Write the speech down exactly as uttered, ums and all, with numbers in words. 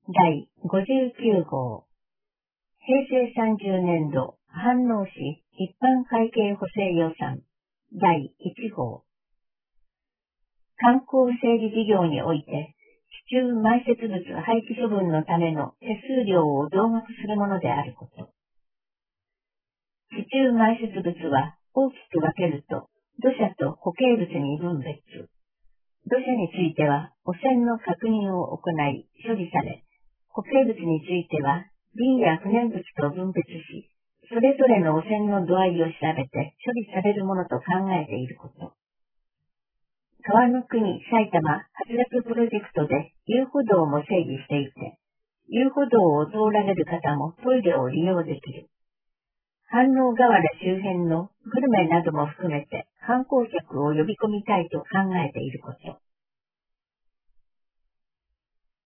だいごじゅうきゅうごうへいせいさんじゅうねんど飯能市一般会計補正予算だいいちごう観光整備事業において地中埋設物廃棄処分のための手数料を増額するものであること。地中埋設物は大きく分けると土砂と固形物に分別。土砂については汚染の確認を行い処理され、固形物については瓶や不燃物と分別し、それぞれの汚染の度合いを調べて処理されるものと考えていること。川の国埼玉発脱プロジェクトで遊歩道も整備していて、遊歩道を通られる方もトイレを利用できる。飯能河原周辺のグルメなども含めて観光客を呼び込みたいと考えていること。